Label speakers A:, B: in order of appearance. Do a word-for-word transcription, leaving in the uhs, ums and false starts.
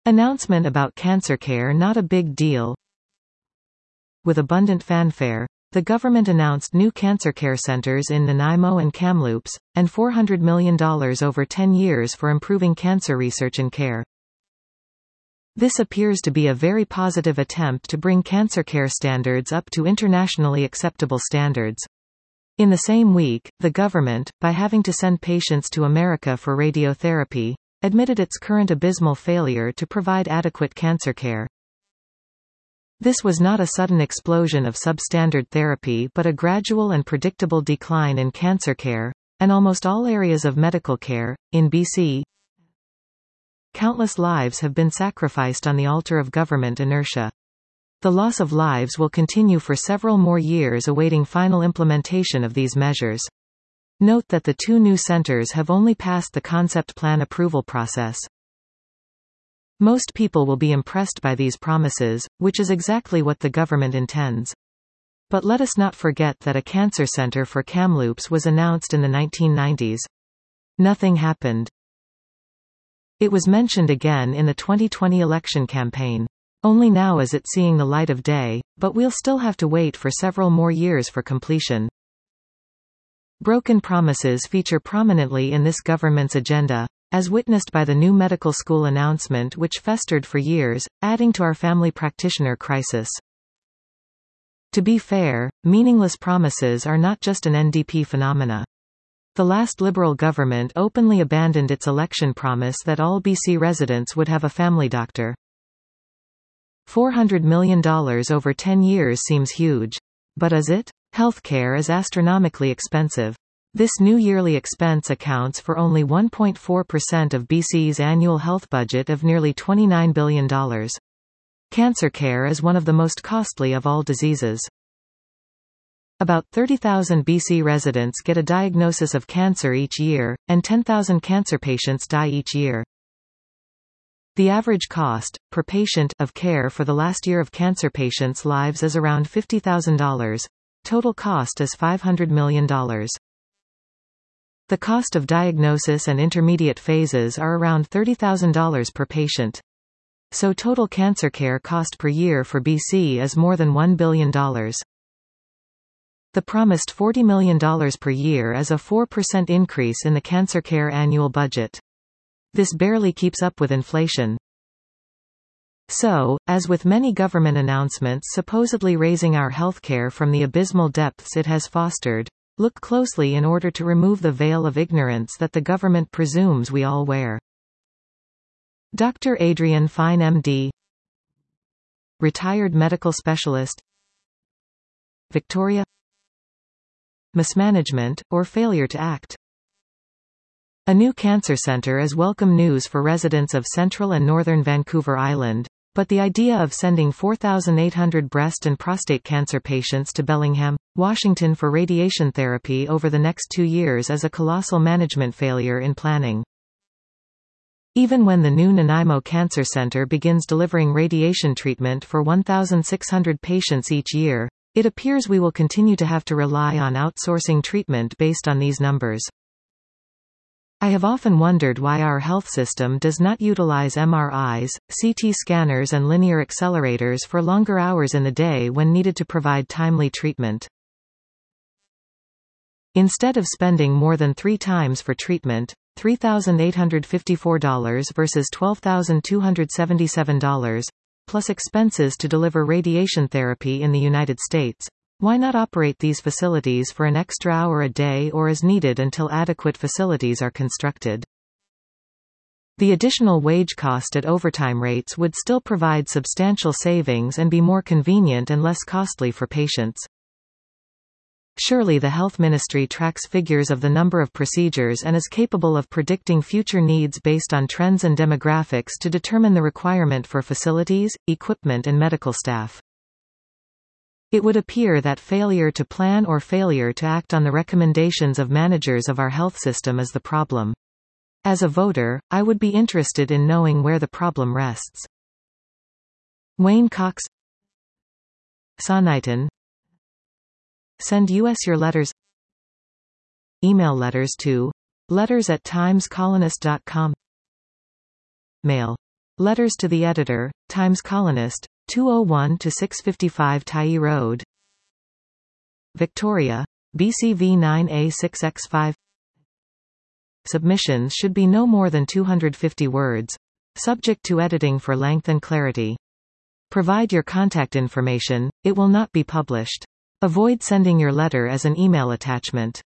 A: Announcement about cancer care not a big deal. With abundant fanfare, the government announced new cancer care centers in Nanaimo and Kamloops, and four hundred million dollars over ten years for improving cancer research and care. This appears to be a very positive attempt to bring cancer care standards up to internationally acceptable standards. In the same week, the government, by having to send patients to America for radiotherapy, admitted its current abysmal failure to provide adequate cancer care. This was not a sudden explosion of substandard therapy but a gradual and predictable decline in cancer care, and almost all areas of medical care, in B C. Countless lives have been sacrificed on the altar of government inertia. The loss of lives will continue for several more years awaiting final implementation of these measures. Note that the two new centers have only passed the concept plan approval process. Most people will be impressed by these promises, which is exactly what the government intends. But let us not forget that a cancer center for Kamloops was announced in the nineteen nineties. Nothing happened. It was mentioned again in the twenty twenty election campaign. Only now is it seeing the light of day, but we'll still have to wait for several more years for completion. Broken promises feature prominently in this government's agenda, as witnessed by the new medical school announcement which festered for years, adding to our family practitioner crisis. To be fair, meaningless promises are not just an N D P phenomena. The last Liberal government openly abandoned its election promise that all B C residents would have a family doctor. four hundred million dollars over ten years seems huge. But is it? Healthcare is astronomically expensive. This new yearly expense accounts for only one point four percent of B C's annual health budget of nearly twenty-nine billion dollars. Cancer care is one of the most costly of all diseases. About thirty thousand B C residents get a diagnosis of cancer each year, and ten thousand cancer patients die each year. The average cost, per patient, of care for the last year of cancer patients' lives is around fifty thousand dollars. Total cost is five hundred million dollars. The cost of diagnosis and intermediate phases are around thirty thousand dollars per patient. So total cancer care cost per year for B C is more than one billion dollars. The promised forty million dollars per year is a four percent increase in the cancer care annual budget. This barely keeps up with inflation. So, as with many government announcements supposedly raising our healthcare from the abysmal depths it has fostered, look closely in order to remove the veil of ignorance that the government presumes we all wear. Doctor Adrian Fine M D, retired medical specialist, Victoria. Mismanagement, or failure to act. A new cancer center is welcome news for residents of central and northern Vancouver Island, but the idea of sending four thousand eight hundred breast and prostate cancer patients to Bellingham, Washington for radiation therapy over the next two years is a colossal management failure in planning. Even when the new Nanaimo Cancer Center begins delivering radiation treatment for one thousand six hundred patients each year, it appears we will continue to have to rely on outsourcing treatment based on these numbers. I have often wondered why our health system does not utilize M R Is, C T scanners and linear accelerators for longer hours in the day when needed to provide timely treatment. Instead of spending more than three times for treatment, three thousand eight hundred fifty-four dollars versus twelve thousand two hundred seventy-seven dollars, plus expenses to deliver radiation therapy in the United States, why not operate these facilities for an extra hour a day or as needed until adequate facilities are constructed? The additional wage cost at overtime rates would still provide substantial savings and be more convenient and less costly for patients. Surely the Health Ministry tracks figures of the number of procedures and is capable of predicting future needs based on trends and demographics to determine the requirement for facilities, equipment and medical staff. It would appear that failure to plan or failure to act on the recommendations of managers of our health system is the problem. As a voter, I would be interested in knowing where the problem rests. Wayne Cox, Soniton. Send us your letters. Email letters to letters at times colonist dot com. Mail Letters to the Editor, Times Colonist, two oh one to six fifty-five Tyee Road, Victoria, B C V nine A six X five. Submissions should be no more than two hundred fifty words. Subject to editing for length and clarity. Provide your contact information, it will not be published. Avoid sending your letter as an email attachment.